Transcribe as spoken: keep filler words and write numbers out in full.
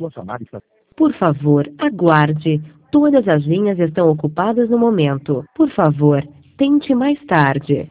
Sua chamada está... Por favor, aguarde. Todas as linhas estão ocupadas no momento. Por favor, tente mais tarde.